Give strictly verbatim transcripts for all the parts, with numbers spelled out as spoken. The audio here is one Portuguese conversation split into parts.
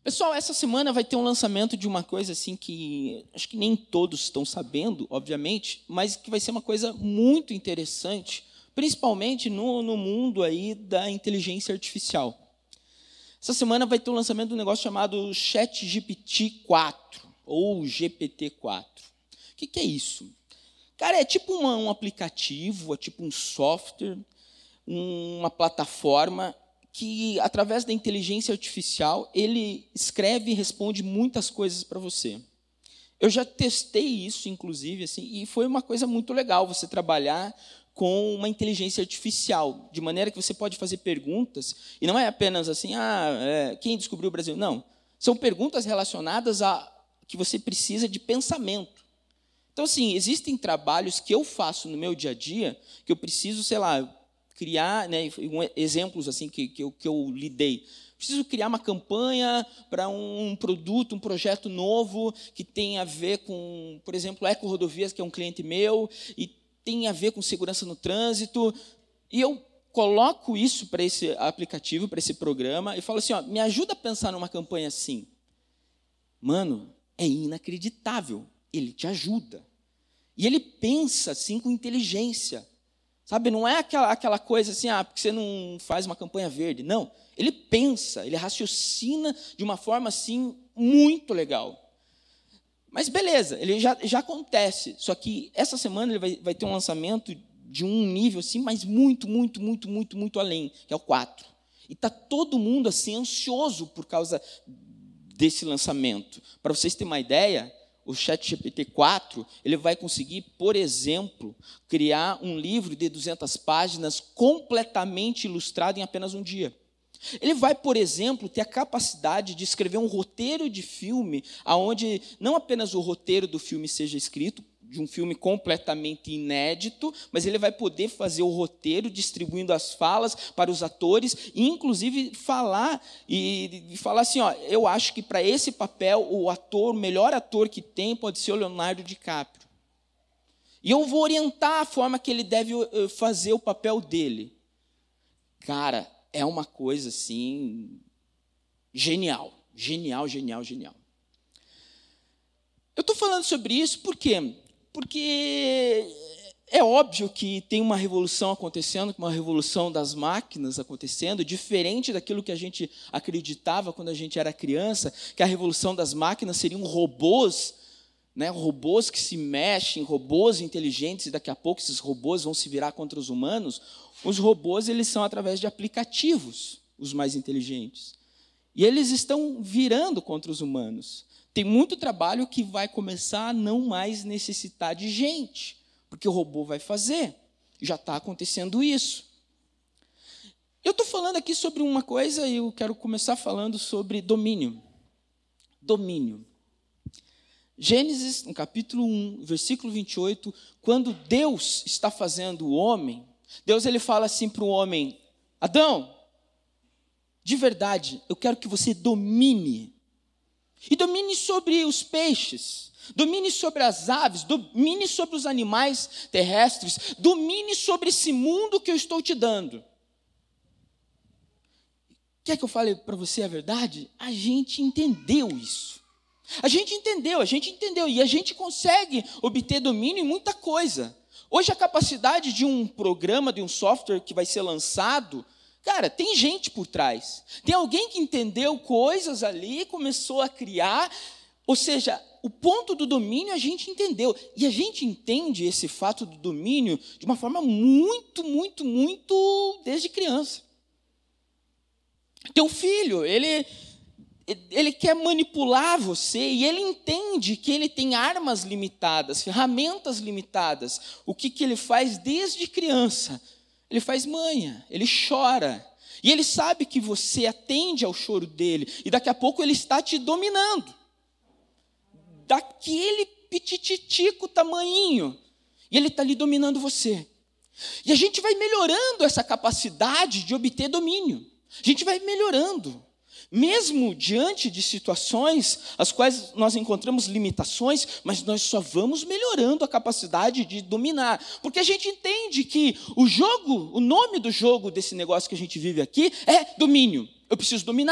Pessoal, essa semana vai ter um lançamento de uma coisa assim que acho que nem todos estão sabendo, obviamente, mas que vai ser uma coisa muito interessante, principalmente no, no mundo aí da inteligência artificial. Essa semana vai ter o lançamento de um negócio chamado ChatGPT quatro, ou G P T quatro. O que, que é isso? Cara, é tipo uma, um aplicativo, é tipo um software, uma plataforma que, através da inteligência artificial, ele escreve e responde muitas coisas para você. Eu já testei isso, inclusive, assim, e foi uma coisa muito legal você trabalhar com uma inteligência artificial, de maneira que você pode fazer perguntas, e não é apenas assim, ah, é, quem descobriu o Brasil? Não, são perguntas relacionadas a que você precisa de pensamento. Então, assim, existem trabalhos que eu faço no meu dia a dia, que eu preciso, sei lá, criar, né, exemplos assim que, que, eu, que eu lidei. Preciso criar uma campanha para um produto, um projeto novo, que tem a ver com, por exemplo, Eco Rodovias, que é um cliente meu, e tem a ver com segurança no trânsito. E eu coloco isso para esse aplicativo, para esse programa, e falo assim, ó, me ajuda a pensar numa campanha assim. Mano, é inacreditável. Ele te ajuda. E ele pensa assim com inteligência. Sabe, não é aquela, aquela coisa assim, ah, porque você não faz uma campanha verde. Não, ele pensa, ele raciocina de uma forma assim muito legal. Mas beleza, ele já, já acontece. Só que essa semana ele vai, vai ter um lançamento de um nível assim, mas muito, muito, muito, muito, muito além, que é o quatro. E está todo mundo assim ansioso por causa desse lançamento. Para vocês terem uma ideia, o ChatGPT quatro, ele vai conseguir, por exemplo, criar um livro de duzentas páginas completamente ilustrado em apenas um dia. Ele vai, por exemplo, ter a capacidade de escrever um roteiro de filme, onde não apenas o roteiro do filme seja escrito, de um filme completamente inédito, mas ele vai poder fazer o roteiro, distribuindo as falas para os atores, e inclusive falar, e, e falar assim, ó, eu acho que para esse papel, o ator, o melhor ator que tem pode ser o Leonardo DiCaprio. E eu vou orientar a forma que ele deve fazer o papel dele. Cara, é uma coisa assim, genial, genial, genial, genial. Eu estou falando sobre isso porque... Porque é óbvio que tem uma revolução acontecendo, uma revolução das máquinas acontecendo, diferente daquilo que a gente acreditava quando a gente era criança, que a revolução das máquinas seriam robôs, né, robôs que se mexem, robôs inteligentes, e daqui a pouco esses robôs vão se virar contra os humanos. Os robôs, eles são através de aplicativos, os mais inteligentes. E eles estão virando contra os humanos. Tem muito trabalho que vai começar a não mais necessitar de gente, porque o robô vai fazer. Já está acontecendo isso. Eu estou falando aqui sobre uma coisa e eu quero começar falando sobre domínio. Domínio. Gênesis, no capítulo um, versículo vinte e oito, quando Deus está fazendo o homem, Deus ele fala assim para o homem, Adão, de verdade, eu quero que você domine. E domine sobre os peixes, domine sobre as aves, domine sobre os animais terrestres, domine sobre esse mundo que eu estou te dando. Quer que eu fale para você a verdade? A gente entendeu isso. A gente entendeu, a gente entendeu, e a gente consegue obter domínio em muita coisa. Hoje a capacidade de um programa, de um software que vai ser lançado, cara, tem gente por trás. Tem alguém que entendeu coisas ali e começou a criar. Ou seja, o ponto do domínio a gente entendeu. E a gente entende esse fato do domínio de uma forma muito, muito, muito desde criança. Teu filho, ele, ele quer manipular você e ele entende que ele tem armas limitadas, ferramentas limitadas. O que, que ele faz desde criança? Ele faz manha, ele chora. E ele sabe que você atende ao choro dele. E daqui a pouco ele está te dominando. Daquele pitititico tamanhinho. E ele está ali dominando você. E a gente vai melhorando essa capacidade de obter domínio. A gente vai melhorando. Mesmo diante de situações as quais nós encontramos limitações, mas nós só vamos melhorando a capacidade de dominar. Porque a gente entende que o jogo, o nome do jogo desse negócio que a gente vive aqui é domínio. Eu preciso dominar.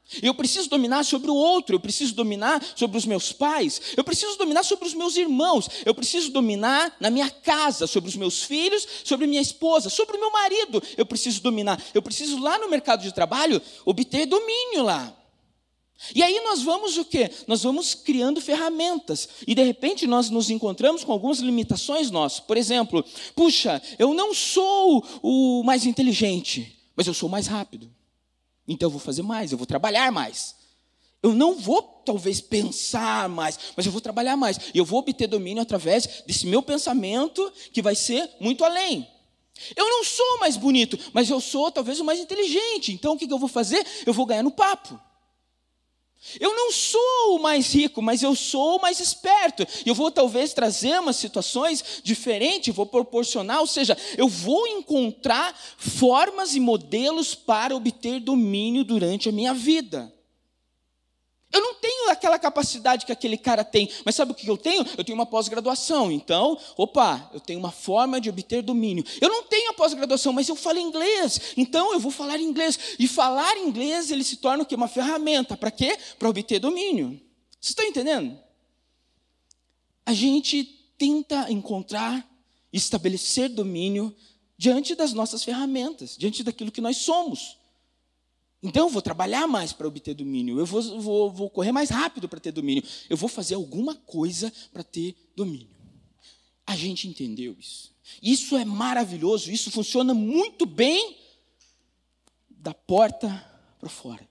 Eu preciso dominar sobre o outro, eu preciso dominar sobre os meus pais, eu preciso dominar sobre os meus irmãos, eu preciso dominar na minha casa, sobre os meus filhos, sobre minha esposa, sobre o meu marido, eu preciso dominar, eu preciso lá no mercado de trabalho obter domínio lá. E aí nós vamos o quê? Nós vamos criando ferramentas, e de repente nós nos encontramos com algumas limitações nossas. Por exemplo, puxa, eu não sou o mais inteligente, mas eu sou o mais rápido. Então eu vou fazer mais, eu vou trabalhar mais. Eu não vou, talvez, pensar mais, mas eu vou trabalhar mais. E eu vou obter domínio através desse meu pensamento, que vai ser muito além. Eu não sou o mais bonito, mas eu sou, talvez, o mais inteligente. Então o que eu vou fazer? Eu vou ganhar no papo. Eu não sou o mais rico, mas eu sou o mais esperto. Eu vou talvez trazer umas situações diferentes, vou proporcionar, ou seja, eu vou encontrar formas e modelos para obter domínio durante a minha vida. Eu não tenho aquela capacidade que aquele cara tem, mas sabe o que eu tenho? Eu tenho uma pós-graduação, então, opa, eu tenho uma forma de obter domínio. Eu não tenho a pós-graduação, mas eu falo inglês, então eu vou falar inglês. E falar inglês, ele se torna o quê? Uma ferramenta. Para quê? Para obter domínio. Vocês estão entendendo? A gente tenta encontrar, estabelecer domínio diante das nossas ferramentas, diante daquilo que nós somos. Então, eu vou trabalhar mais para obter domínio, eu vou, vou, vou correr mais rápido para ter domínio, eu vou fazer alguma coisa para ter domínio. A gente entendeu isso. Isso é maravilhoso, isso funciona muito bem da porta para fora.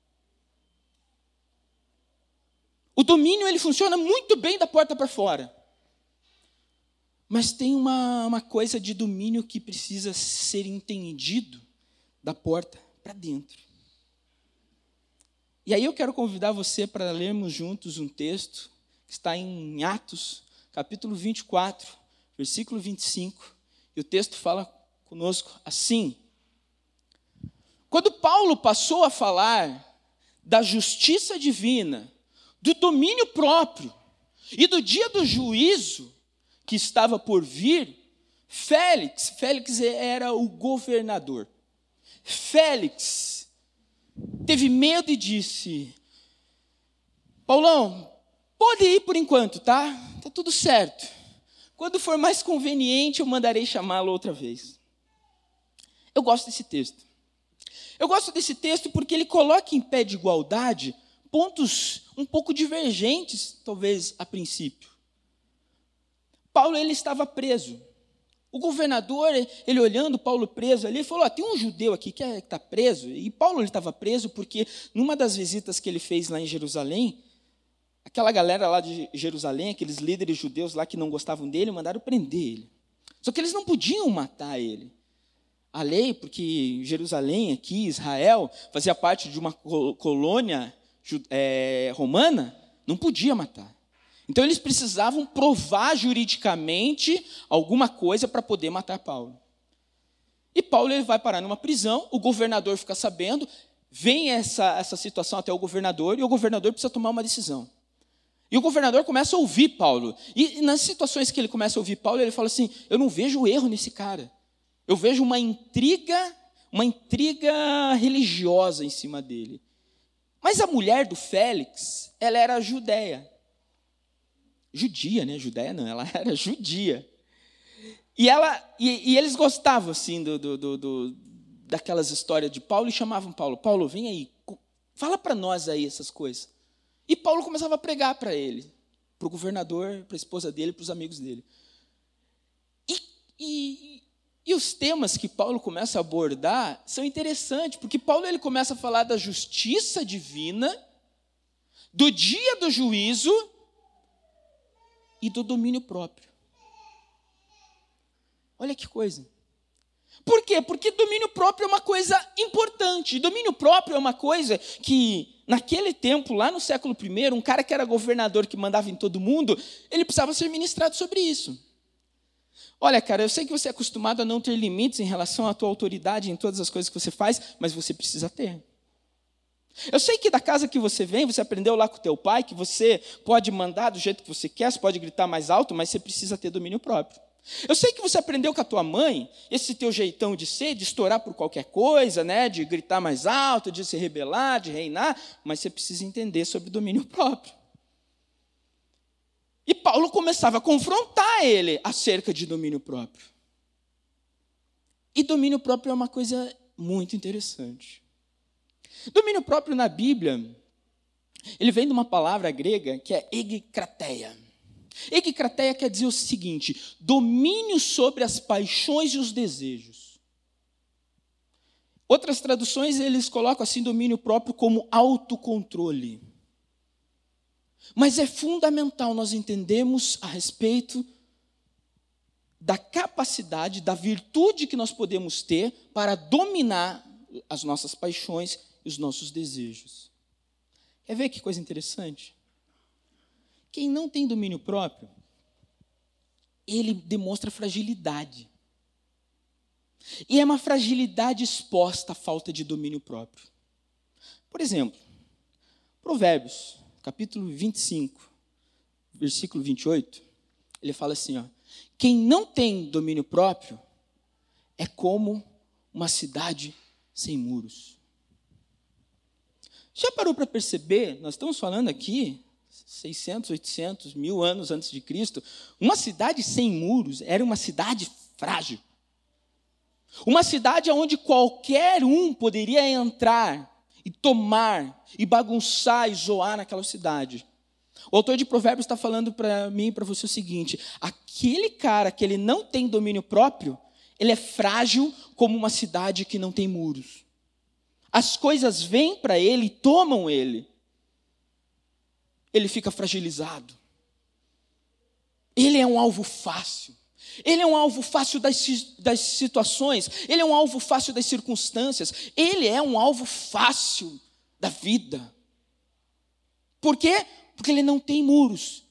O domínio, ele funciona muito bem da porta para fora. Mas tem uma, uma coisa de domínio que precisa ser entendido da porta para dentro. E aí eu quero convidar você para lermos juntos um texto que está em Atos, capítulo vinte e quatro, versículo vinte e cinco. E o texto fala conosco assim: quando Paulo passou a falar da justiça divina, do domínio próprio e do dia do juízo que estava por vir, Félix, Félix era o governador. Félix teve medo e disse: Paulão, pode ir por enquanto, tá? Tá tudo certo. Quando for mais conveniente, eu mandarei chamá-lo outra vez. Eu gosto desse texto. Eu gosto desse texto porque ele coloca em pé de igualdade pontos um pouco divergentes, talvez, a princípio. Paulo, ele estava preso. O governador, ele olhando Paulo preso ali, falou: ah, tem um judeu aqui que está preso. E Paulo estava preso porque, numa das visitas que ele fez lá em Jerusalém, aquela galera lá de Jerusalém, aqueles líderes judeus lá que não gostavam dele, mandaram prender ele. Só que eles não podiam matar ele. A lei, porque Jerusalém, aqui, Israel, fazia parte de uma colônia é, romana, não podia matar. Então, eles precisavam provar juridicamente alguma coisa para poder matar Paulo. E Paulo, ele vai parar numa prisão, o governador fica sabendo, vem essa, essa situação até o governador, e o governador precisa tomar uma decisão. E o governador começa a ouvir Paulo. E nas situações que ele começa a ouvir Paulo, ele fala assim: eu não vejo erro nesse cara. Eu vejo uma intriga, uma intriga religiosa em cima dele. Mas a mulher do Félix, ela era judeia. Judia, né? Judeia não, ela era judia. E, ela, e, e eles gostavam, assim, do, do, do, do, daquelas histórias de Paulo e chamavam Paulo. Paulo, vem aí, fala para nós aí essas coisas. E Paulo começava a pregar para ele, para o governador, para a esposa dele, para os amigos dele. E, e, e os temas que Paulo começa a abordar são interessantes, porque Paulo, ele começa a falar da justiça divina, do dia do juízo e do domínio próprio. Olha que coisa. Por quê? Porque domínio próprio é uma coisa importante. Domínio próprio é uma coisa que, naquele tempo, lá no século primeiro, um cara que era governador, que mandava em todo mundo, ele precisava ser ministrado sobre isso. Olha, cara, eu sei que você é acostumado a não ter limites em relação à tua autoridade em todas as coisas que você faz, mas você precisa ter. Eu sei que da casa que você vem, você aprendeu lá com o teu pai, que você pode mandar do jeito que você quer, você pode gritar mais alto, mas você precisa ter domínio próprio. Eu sei que você aprendeu com a tua mãe, esse teu jeitão de ser, de estourar por qualquer coisa, né? De gritar mais alto, de se rebelar, de reinar, mas você precisa entender sobre domínio próprio. E Paulo começava a confrontar ele acerca de domínio próprio. E domínio próprio é uma coisa muito interessante. Domínio próprio na Bíblia, ele vem de uma palavra grega que é egikrateia. Egikrateia quer dizer o seguinte: domínio sobre as paixões e os desejos. Outras traduções, eles colocam assim domínio próprio como autocontrole. Mas é fundamental nós entendermos a respeito da capacidade, da virtude que nós podemos ter para dominar as nossas paixões e os nossos desejos. Quer ver que coisa interessante? Quem não tem domínio próprio, ele demonstra fragilidade. E é uma fragilidade exposta à falta de domínio próprio. Por exemplo, Provérbios, capítulo vinte e cinco, versículo vinte e oito, ele fala assim, ó, quem não tem domínio próprio é como uma cidade sem muros. Já parou para perceber, nós estamos falando aqui, seiscentos, oitocentos, mil anos antes de Cristo, uma cidade sem muros era uma cidade frágil. Uma cidade onde qualquer um poderia entrar e tomar, e bagunçar, e zoar naquela cidade. O autor de Provérbios está falando para mim e para você o seguinte: aquele cara que ele não tem domínio próprio, ele é frágil como uma cidade que não tem muros. As coisas vêm para ele e tomam ele. Ele fica fragilizado. Ele é um alvo fácil. Ele é um alvo fácil das, das situações. Ele é um alvo fácil das circunstâncias. Ele é um alvo fácil da vida. Por quê? Porque ele não tem muros.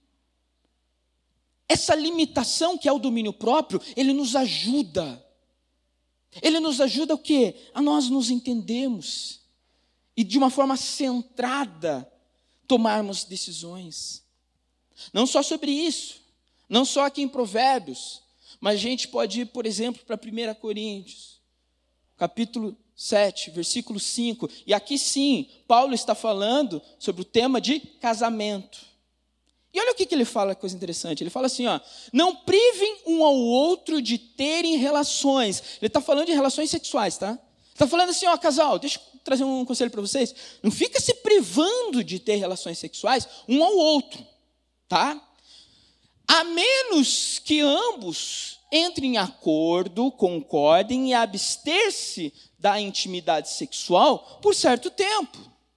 Essa limitação que é o domínio próprio, ele nos ajuda. Ele nos ajuda o quê? A nós nos entendermos. E de uma forma centrada, tomarmos decisões. Não só sobre isso. Não só aqui em Provérbios. Mas a gente pode ir, por exemplo, para primeira Coríntios. Capítulo sete, versículo cinco. E aqui sim, Paulo está falando sobre o tema de casamento. E olha o que, que ele fala, coisa interessante. Ele fala assim, ó, não privem um ao outro de terem relações. Ele está falando de relações sexuais, tá? Está falando assim, ó, casal, deixa eu trazer um conselho para vocês. Não fica se privando de ter relações sexuais um ao outro, tá? A menos que ambos entrem em acordo, concordem e abster-se da intimidade sexual por certo tempo,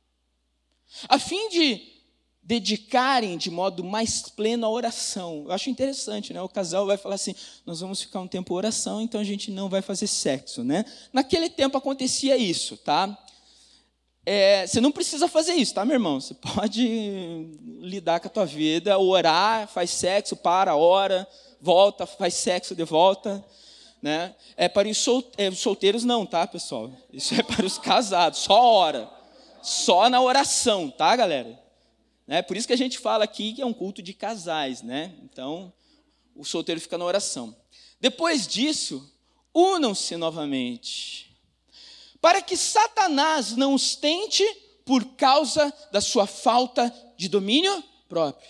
a fim de dedicarem de modo mais pleno à oração. Eu acho interessante, né? O casal vai falar assim, nós vamos ficar um tempo em oração, então a gente não vai fazer sexo, né? Naquele tempo acontecia isso, tá? É, você não precisa fazer isso, tá, meu irmão? Você pode lidar com a tua vida, orar, faz sexo, para, ora, volta, faz sexo de volta, né? É para os sol, é, solteiros não, tá, pessoal? Isso é para os casados, só ora, só na oração, tá, galera? Né? Por isso que a gente fala aqui que é um culto de casais, né? Então, o solteiro fica na oração. Depois disso, unam-se novamente, para que Satanás não os tente por causa da sua falta de domínio próprio.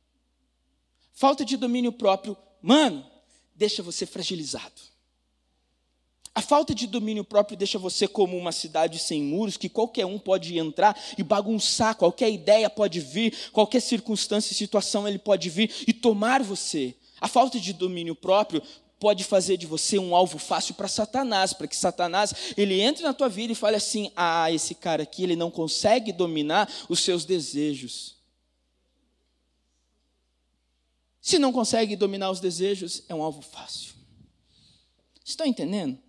Falta de domínio próprio, mano, deixa você fragilizado. A falta de domínio próprio deixa você como uma cidade sem muros, que qualquer um pode entrar e bagunçar, qualquer ideia pode vir, qualquer circunstância e situação ele pode vir e tomar você. A falta de domínio próprio pode fazer de você um alvo fácil para Satanás, para que Satanás ele entre na tua vida e fale assim, ah, esse cara aqui ele não consegue dominar os seus desejos. Se não consegue dominar os desejos, é um alvo fácil. Estão entendendo?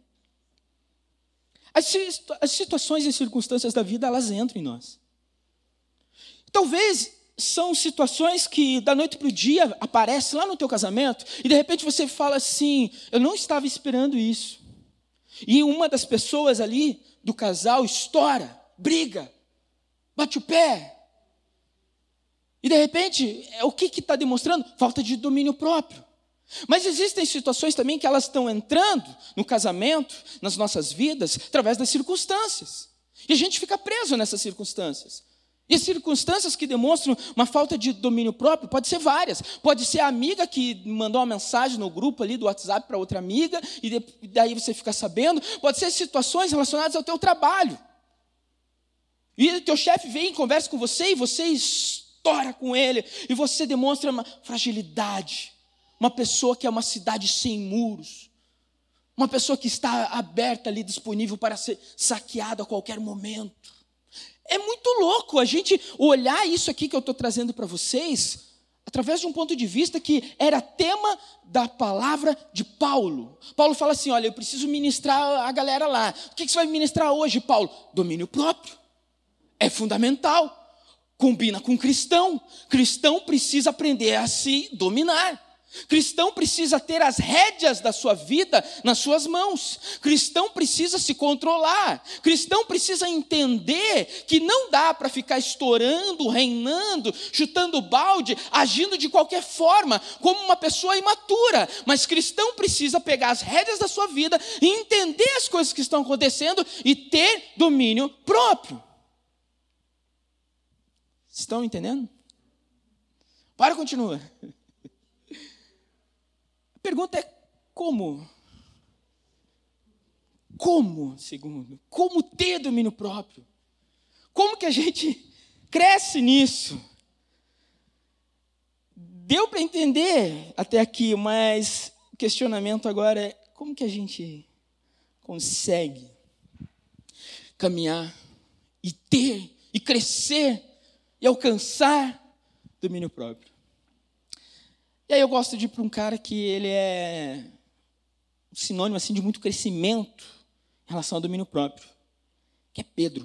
As situações e circunstâncias da vida, elas entram em nós. Talvez são situações que da noite para o dia aparecem lá no teu casamento e de repente você fala assim, eu não estava esperando isso. E uma das pessoas ali do casal estoura, briga, bate o pé. E de repente, o que está demonstrando? Falta de domínio próprio. Mas existem situações também que elas estão entrando no casamento, nas nossas vidas, através das circunstâncias. E a gente fica preso nessas circunstâncias. E as circunstâncias que demonstram uma falta de domínio próprio, pode ser várias. Pode ser a amiga que mandou uma mensagem no grupo ali do WhatsApp para outra amiga, e daí você fica sabendo. Pode ser situações relacionadas ao teu trabalho. E o teu chefe vem e conversa com você, e você estoura com ele, e você demonstra uma fragilidade. Uma pessoa que é uma cidade sem muros. Uma pessoa que está aberta ali, disponível para ser saqueada a qualquer momento. É muito louco a gente olhar isso aqui que eu estou trazendo para vocês, através de um ponto de vista que era tema da palavra de Paulo. Paulo fala assim, olha, eu preciso ministrar a galera lá. O que você vai ministrar hoje, Paulo? Domínio próprio. É fundamental. Combina com cristão. Cristão precisa aprender a se dominar. Cristão precisa ter as rédeas da sua vida nas suas mãos. Cristão precisa se controlar. Cristão precisa entender que não dá para ficar estourando, reinando, chutando balde, agindo de qualquer forma, como uma pessoa imatura. Mas cristão precisa pegar as rédeas da sua vida e entender as coisas que estão acontecendo e ter domínio próprio. Estão entendendo? Para, continua. A pergunta é como? Como, segundo? Como ter domínio próprio? Como que a gente cresce nisso? Deu para entender até aqui, mas o questionamento agora é como que a gente consegue caminhar e ter, e crescer, e alcançar domínio próprio? E aí eu gosto de ir para um cara que ele é um sinônimo assim, de muito crescimento em relação ao domínio próprio, que é Pedro.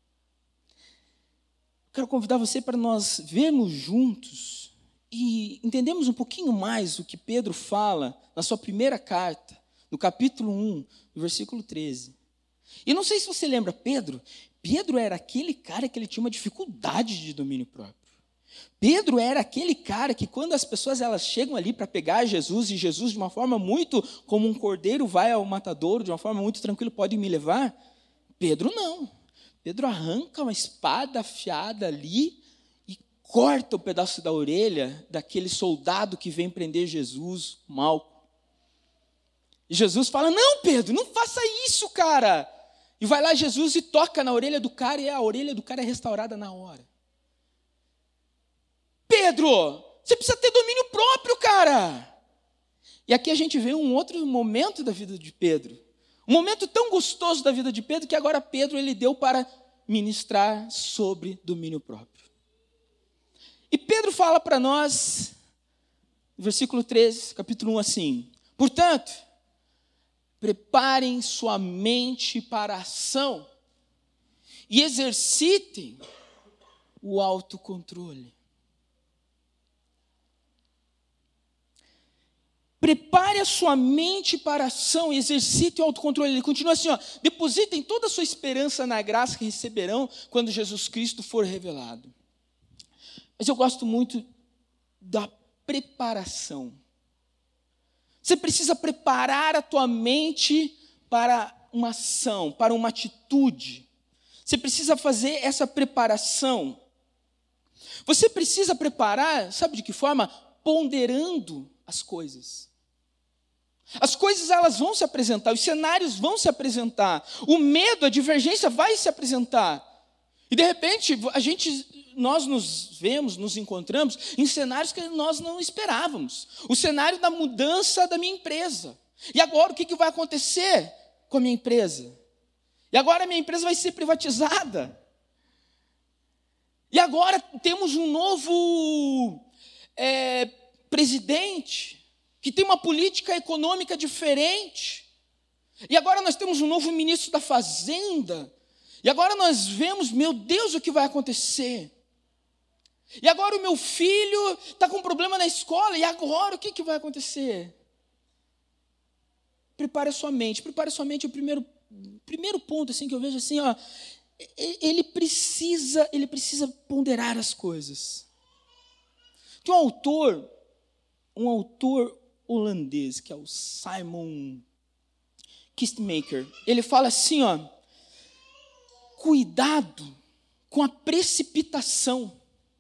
Quero convidar você para nós vermos juntos e entendermos um pouquinho mais o que Pedro fala na sua primeira carta, no capítulo um, no versículo treze. E não sei se você lembra, Pedro, Pedro era aquele cara que ele tinha uma dificuldade de domínio próprio. Pedro era aquele cara que quando as pessoas elas chegam ali para pegar Jesus, e Jesus de uma forma muito, como um cordeiro vai ao matadouro, de uma forma muito tranquila, pode me levar, Pedro não. Pedro arranca uma espada afiada ali e corta o pedaço da orelha daquele soldado que vem prender Jesus, Malco. E Jesus fala, não Pedro, não faça isso, cara. E vai lá Jesus e toca na orelha do cara, e a orelha do cara é restaurada na hora. Pedro, você precisa ter domínio próprio, cara. E aqui a gente vê um outro momento da vida de Pedro. Um momento tão gostoso da vida de Pedro, que agora Pedro ele deu para ministrar sobre domínio próprio. E Pedro fala para nós, no versículo treze, capítulo um, assim, portanto, preparem sua mente para a ação e exercitem o autocontrole. Prepare a sua mente para a ação e exercite o autocontrole. Ele continua assim, ó, depositem toda a sua esperança na graça que receberão quando Jesus Cristo for revelado. Mas eu gosto muito da preparação. Você precisa preparar a tua mente para uma ação, para uma atitude. Você precisa fazer essa preparação. Você precisa preparar, sabe de que forma? Ponderando as coisas. As coisas elas vão se apresentar, os cenários vão se apresentar, o medo, a divergência vai se apresentar. E de repente, a gente, nós nos vemos, nos encontramos em cenários que nós não esperávamos. O cenário da mudança da minha empresa. E agora o que, que vai acontecer com a minha empresa? E agora a minha empresa vai ser privatizada. E agora temos um novo é, presidente que tem uma política econômica diferente. E agora nós temos um novo ministro da Fazenda. E agora nós vemos, meu Deus, o que vai acontecer. E agora o meu filho está com um problema na escola. E agora o que, que vai acontecer? Prepare a sua mente. Prepare a sua mente, o primeiro, primeiro ponto assim, que eu vejo assim, ó, ele precisa, ele precisa ponderar as coisas. Tem um autor, um autor holandês, que é o Simon Kistemaker. Ele fala assim, ó, cuidado com a precipitação.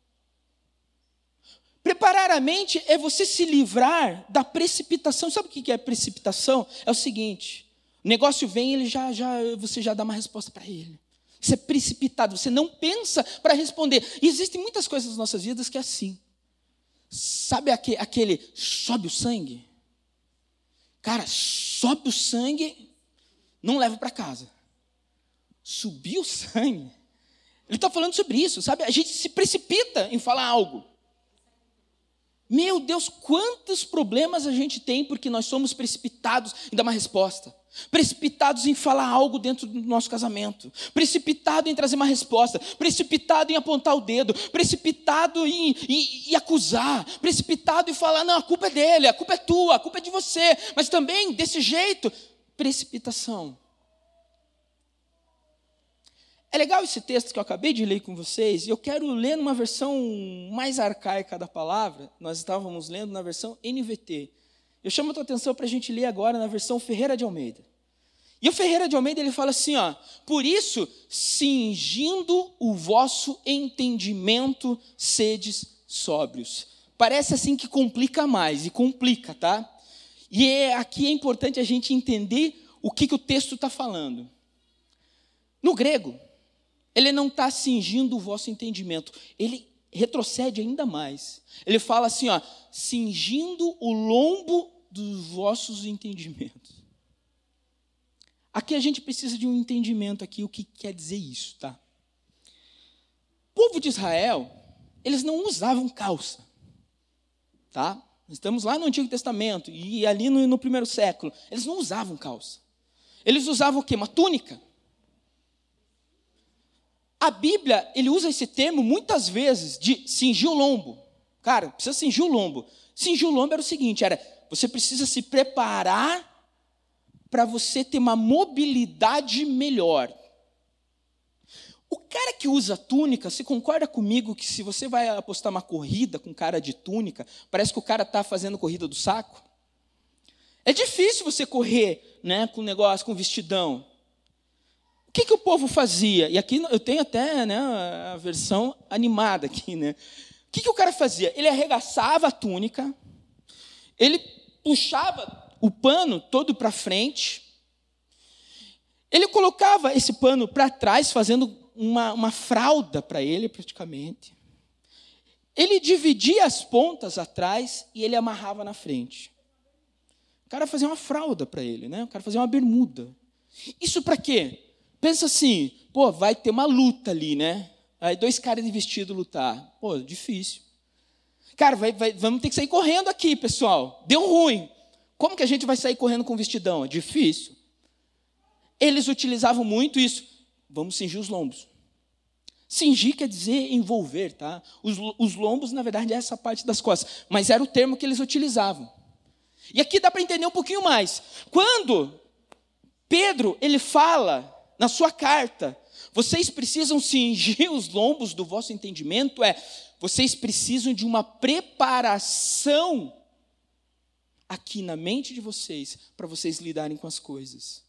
Preparar a mente é você se livrar da precipitação. Sabe o que é precipitação? É o seguinte, o negócio vem, ele já, já, você já dá uma resposta para ele. Você é precipitado, você não pensa para responder. E existem muitas coisas nas nossas vidas que é assim. Sabe aquele, aquele sobe o sangue? Cara, sobe o sangue, não leva para casa. Subiu o sangue. Ele está falando sobre isso, sabe? A gente se precipita em falar algo. Meu Deus, quantos problemas a gente tem porque nós somos precipitados em dar uma resposta. Precipitados em falar algo dentro do nosso casamento. Precipitado em trazer uma resposta. Precipitado em apontar o dedo. Precipitado em, em, em acusar. Precipitado em falar, não, a culpa é dele, a culpa é tua, a culpa é de você. Mas também, desse jeito, precipitação. É legal esse texto que eu acabei de ler com vocês, e eu quero ler numa versão mais arcaica da palavra. Nós estávamos lendo na versão N V T. Eu chamo a tua atenção para a gente ler agora na versão Ferreira de Almeida. E o Ferreira de Almeida, ele fala assim, ó, por isso, cingindo o vosso entendimento, sedes sóbrios. Parece assim que complica mais, e complica, tá? E é, aqui é importante a gente entender o que, que o texto está falando. No grego, ele não está cingindo o vosso entendimento, ele retrocede ainda mais. Ele fala assim, ó, cingindo o lombo dos vossos entendimentos. Aqui a gente precisa de um entendimento aqui, o que quer dizer isso, tá? O povo de Israel, eles não usavam calça, tá? Estamos lá no Antigo Testamento e ali no, no primeiro século, eles não usavam calça. Eles usavam o quê? Uma túnica. A Bíblia, ele usa esse termo muitas vezes de cingir o lombo. Cara, precisa cingir o lombo. Cingir o lombo era o seguinte, era, você precisa se preparar para você ter uma mobilidade melhor. O cara que usa túnica, você concorda comigo que se você vai apostar uma corrida com cara de túnica, parece que o cara está fazendo corrida do saco? É difícil você correr, né, com negócio, com vestidão. O que, que o povo fazia? E aqui eu tenho até, né, a versão animada aqui, né? O que, que o cara fazia? Ele arregaçava a túnica, ele puxava o pano todo para frente, ele colocava esse pano para trás, fazendo uma, uma fralda para ele, praticamente. Ele dividia as pontas atrás e ele amarrava na frente. O cara fazia uma fralda para ele, né? O cara fazia uma bermuda. Isso para quê? Pensa assim, pô, vai ter uma luta ali, né? Aí dois caras de vestido lutar. Pô, difícil. Cara, vai, vai, vamos ter que sair correndo aqui, pessoal. Deu ruim. Como que a gente vai sair correndo com vestidão? É difícil. Eles utilizavam muito isso. Vamos cingir os lombos. Cingir quer dizer envolver, tá? Os, os lombos, na verdade, é essa parte das costas. Mas era o termo que eles utilizavam. E aqui dá para entender um pouquinho mais. Quando Pedro, ele fala na sua carta, vocês precisam cingir os lombos do vosso entendimento, é, vocês precisam de uma preparação aqui na mente de vocês, para vocês lidarem com as coisas.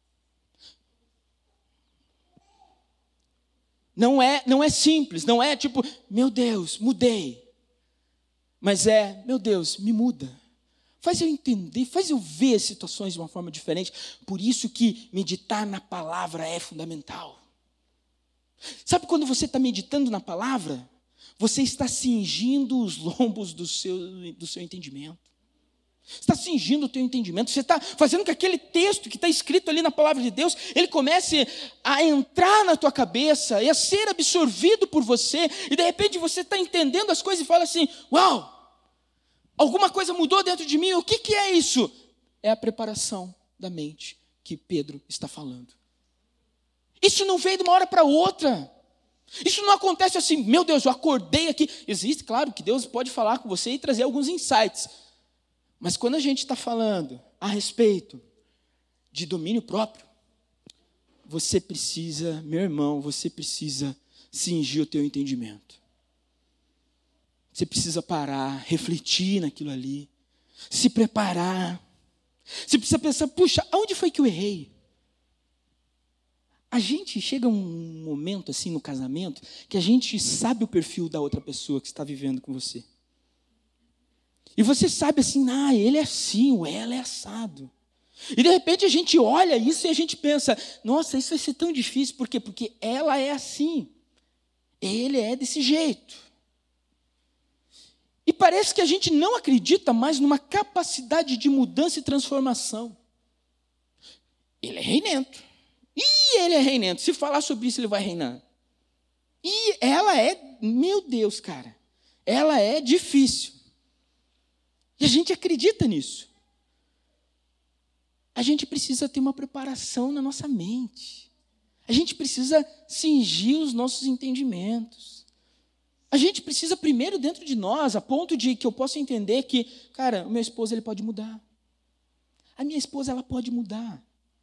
Não é, não é simples, não é tipo, meu Deus, mudei. Mas é, meu Deus, me muda. Faz eu entender, faz eu ver as situações de uma forma diferente. Por isso que meditar na palavra é fundamental. Sabe quando você está meditando na palavra? Você está cingindo os lombos do seu, do seu entendimento. Você está cingindo o teu entendimento. Você está fazendo que aquele texto que está escrito ali na palavra de Deus, ele comece a entrar na tua cabeça e a ser absorvido por você. E de repente você está entendendo as coisas e fala assim, uau! Alguma coisa mudou dentro de mim, o que, que é isso? É a preparação da mente que Pedro está falando. Isso não veio de uma hora para outra. Isso não acontece assim, meu Deus, eu acordei aqui. Existe, claro, que Deus pode falar com você e trazer alguns insights. Mas quando a gente está falando a respeito de domínio próprio, você precisa, meu irmão, você precisa cingir o teu entendimento. Você precisa parar, refletir naquilo ali. se preparar. Você precisa pensar, puxa, aonde foi que eu errei? A gente chega a um momento assim no casamento que a gente sabe o perfil da outra pessoa que está vivendo com você. E você sabe assim, ah, ele é assim, ou ela é assado. E de repente a gente olha isso e a gente pensa, nossa, isso vai ser tão difícil, por quê? Porque ela é assim, ele é desse jeito. E parece que a gente não acredita mais numa capacidade de mudança e transformação. Ele é reinento. E ele é reinento. Se falar sobre isso, ele vai reinar. E ela é, meu Deus, cara, ela é difícil. E a gente acredita nisso. A gente precisa ter uma preparação na nossa mente. A gente precisa cingir os nossos entendimentos. A gente precisa primeiro dentro de nós, a ponto de que eu possa entender que, cara, o meu esposo ele pode mudar. A minha esposa ela pode mudar.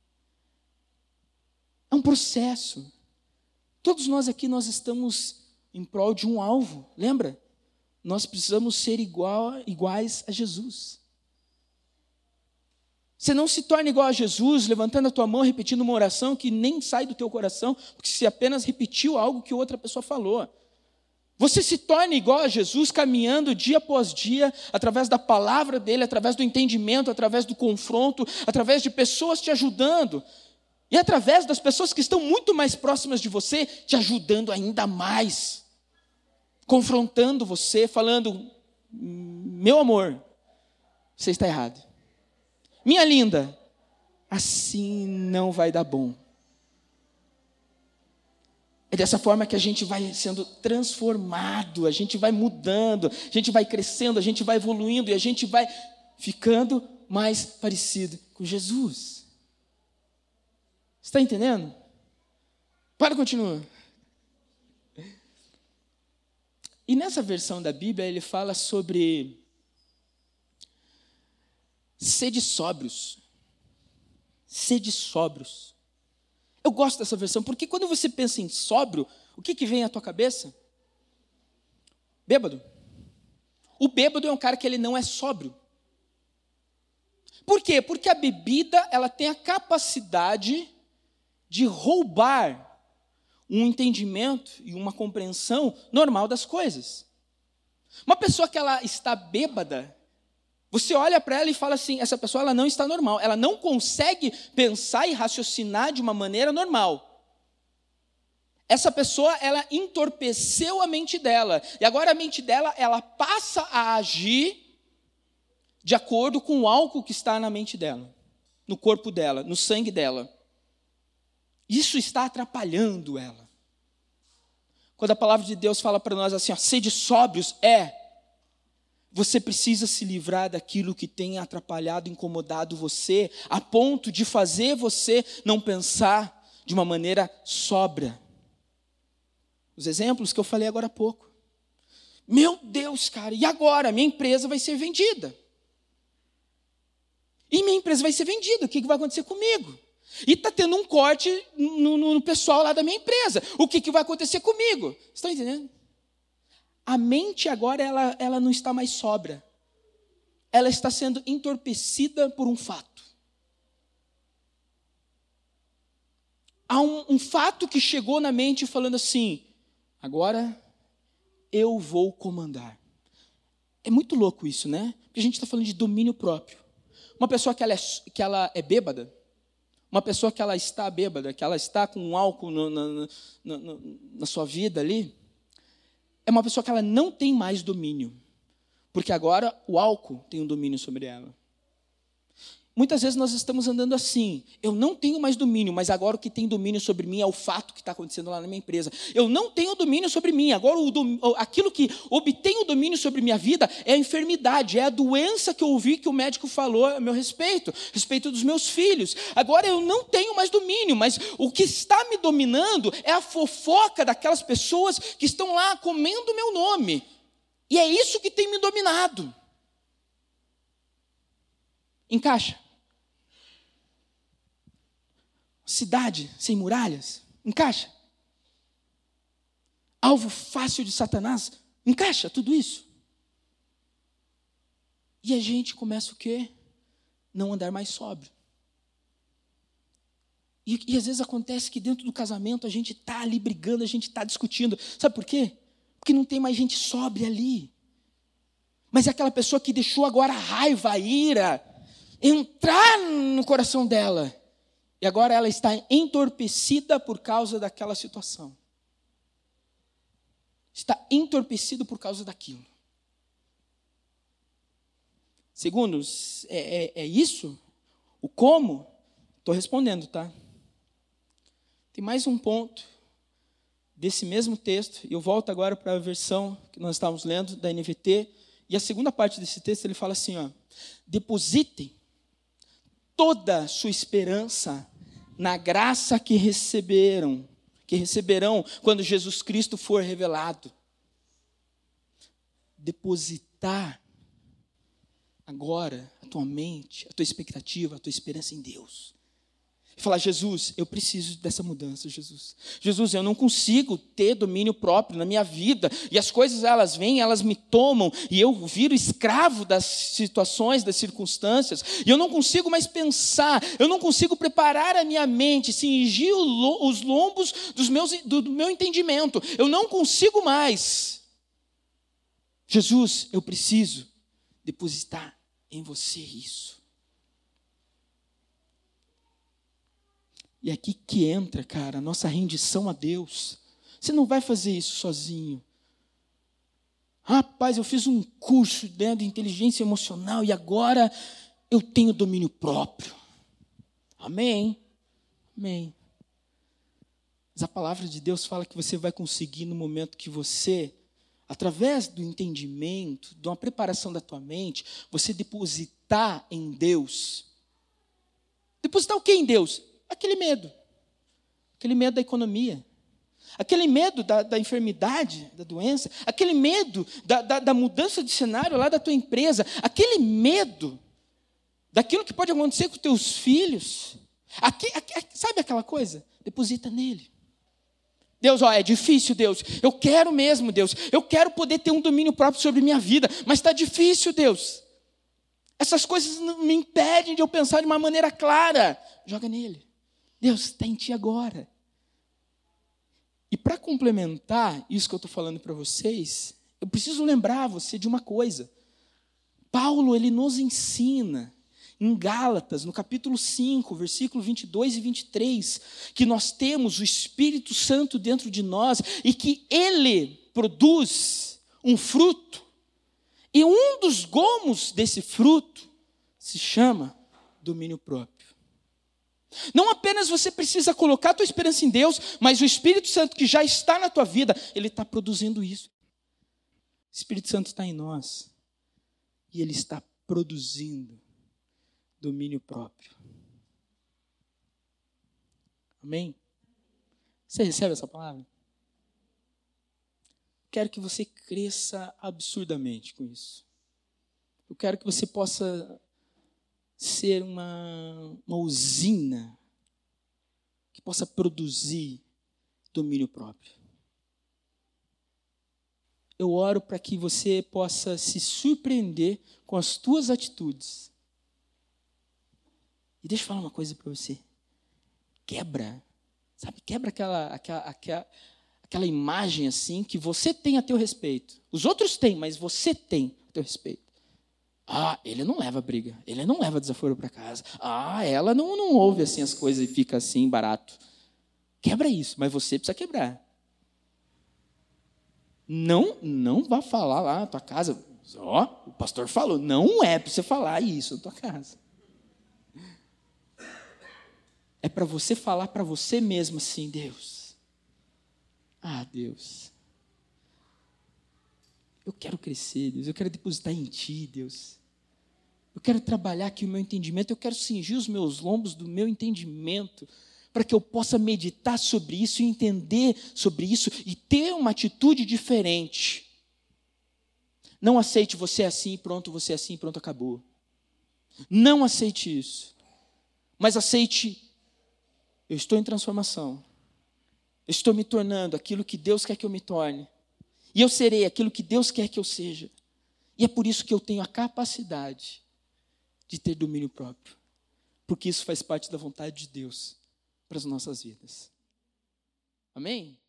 É um processo. Todos nós aqui nós estamos em prol de um alvo, lembra? Nós precisamos ser igual, iguais a Jesus. Você não se torna igual a Jesus, levantando a tua mão, repetindo uma oração que nem sai do teu coração, porque você apenas repetiu algo que outra pessoa falou. Você se torna igual a Jesus, caminhando dia após dia, através da palavra dele, através do entendimento, através do confronto, através de pessoas te ajudando, e através das pessoas que estão muito mais próximas de você, te ajudando ainda mais, confrontando você, falando, meu amor, você está errado. Minha linda, assim não vai dar bom. É dessa forma que a gente vai sendo transformado, a gente vai mudando, a gente vai crescendo, a gente vai evoluindo e a gente vai ficando mais parecido com Jesus. Está entendendo? Para, continua. E nessa versão da Bíblia ele fala sobre sede sóbrios. Sede sóbrios. Eu gosto dessa versão, porque quando você pensa em sóbrio, o que, que vem à tua cabeça? Bêbado. O bêbado é um cara que ele não é sóbrio. Por quê? Porque a bebida ela tem a capacidade de roubar um entendimento e uma compreensão normal das coisas. Uma pessoa que ela está bêbada, você olha para ela e fala assim, essa pessoa ela não está normal, ela não consegue pensar e raciocinar de uma maneira normal. Essa pessoa, ela entorpeceu a mente dela, e agora a mente dela, ela passa a agir de acordo com o álcool que está na mente dela, no corpo dela, no sangue dela. Isso está atrapalhando ela. Quando a palavra de Deus fala para nós assim, ó, sede sóbrios, é... Você precisa se livrar daquilo que tem atrapalhado, incomodado você, a ponto de fazer você não pensar de uma maneira sóbria. Os exemplos que eu falei agora há pouco. Meu Deus, cara, e agora? Minha empresa vai ser vendida. E minha empresa vai ser vendida, o que vai acontecer comigo? E está tendo um corte no, no, no pessoal lá da minha empresa. O que, que vai acontecer comigo? Vocês estão entendendo? A mente agora, ela, ela não está mais sóbria. Ela está sendo entorpecida por um fato. Há um, um fato que chegou na mente falando assim, agora eu vou comandar. É muito louco isso, né? Porque a gente está falando de domínio próprio. Uma pessoa que ela é, que ela é bêbada, uma pessoa que ela está bêbada, que ela está com um álcool no, no, no, no, na sua vida ali, é uma pessoa que ela não tem mais domínio, porque agora o álcool tem um domínio sobre ela. Muitas vezes nós estamos andando assim, eu não tenho mais domínio, mas agora o que tem domínio sobre mim é o fato que está acontecendo lá na minha empresa. Eu não tenho domínio sobre mim, agora o dom, aquilo que obtém o domínio sobre minha vida é a enfermidade, é a doença que eu ouvi que o médico falou a meu respeito, a respeito dos meus filhos. Agora eu não tenho mais domínio, mas o que está me dominando é a fofoca daquelas pessoas que estão lá comendo o meu nome. E é isso que tem me dominado. Encaixa. Cidade sem muralhas, encaixa. Alvo fácil de Satanás, encaixa tudo isso. E a gente começa o quê? Não andar mais sóbrio. E, e às vezes acontece que dentro do casamento a gente está ali brigando, a gente está discutindo. Sabe por quê? Porque não tem mais gente sóbria ali. Mas é aquela pessoa que deixou agora a raiva, a ira, entrar no coração dela. E agora ela está entorpecida por causa daquela situação. Está entorpecido por causa daquilo. Segundo, é, é, é isso? O como? Estou respondendo, tá? Tem mais um ponto desse mesmo texto. E eu volto agora para a versão que nós estávamos lendo, da N V T. E a segunda parte desse texto, ele fala assim, ó. Depositem toda a sua esperança na graça que receberam, que receberão quando Jesus Cristo for revelado. Depositar agora a tua mente, a tua expectativa, a tua esperança em Deus. E falar, Jesus, eu preciso dessa mudança, Jesus. Jesus, eu não consigo ter domínio próprio na minha vida. E as coisas, elas vêm, elas me tomam. E eu viro escravo das situações, das circunstâncias. E eu não consigo mais pensar. Eu não consigo preparar a minha mente, cingir os lombos dos meus, do, do meu entendimento. Eu não consigo mais. Jesus, eu preciso depositar em você isso. E aqui que entra, cara, a nossa rendição a Deus. Você não vai fazer isso sozinho. Rapaz, eu fiz um curso, né, de inteligência emocional e agora eu tenho domínio próprio. Amém? Amém. Mas a palavra de Deus fala que você vai conseguir no momento que você, através do entendimento, de uma preparação da tua mente, você depositar em Deus. Depositar o que em Deus? Aquele medo, aquele medo da economia, aquele medo da, da enfermidade, da doença, aquele medo da, da, da mudança de cenário lá da tua empresa, aquele medo daquilo que pode acontecer com os teus filhos. Aqui, aqui, sabe aquela coisa? Deposita nele. Deus, ó, é difícil, Deus, eu quero mesmo, Deus, eu quero poder ter um domínio próprio sobre minha vida, mas está difícil, Deus. Essas coisas me impedem de eu pensar de uma maneira clara. Joga nele. Deus está em ti agora. E para complementar isso que eu estou falando para vocês, eu preciso lembrar você de uma coisa. Paulo, ele nos ensina, em Gálatas, no capítulo cinco, versículo vinte e dois e vinte e três, que nós temos o Espírito Santo dentro de nós e que ele produz um fruto. E um dos gomos desse fruto se chama domínio próprio. Não apenas você precisa colocar a tua esperança em Deus, mas o Espírito Santo que já está na tua vida, ele está produzindo isso. O Espírito Santo está em nós e ele está produzindo domínio próprio. Amém? Você recebe essa palavra? Quero que você cresça absurdamente com isso. Eu quero que você possa ser uma, uma usina que possa produzir domínio próprio. Eu oro para que você possa se surpreender com as tuas atitudes. E deixa eu falar uma coisa para você. Quebra, sabe? Quebra aquela, aquela, aquela, aquela imagem assim que você tem a teu respeito. Os outros têm, mas você tem a teu respeito. Ah, ele não leva briga, ele não leva desaforo para casa. Ah, ela não, não ouve assim as coisas e fica assim barato. Quebra isso, mas você precisa quebrar. Não, não vá falar lá na tua casa. Ó, oh, o pastor falou, não é para você falar isso na tua casa. É para você falar para você mesmo assim, Deus. Ah, Deus. Eu quero crescer, Deus. Eu quero depositar em Ti, Deus. Eu quero trabalhar aqui o meu entendimento. Eu quero cingir os meus lombos do meu entendimento para que eu possa meditar sobre isso e entender sobre isso e ter uma atitude diferente. Não aceite você assim, pronto, você assim, pronto, acabou. Não aceite isso. Mas aceite, eu estou em transformação. Eu estou me tornando aquilo que Deus quer que eu me torne. E eu serei aquilo que Deus quer que eu seja. E é por isso que eu tenho a capacidade de ter domínio próprio. Porque isso faz parte da vontade de Deus para as nossas vidas. Amém?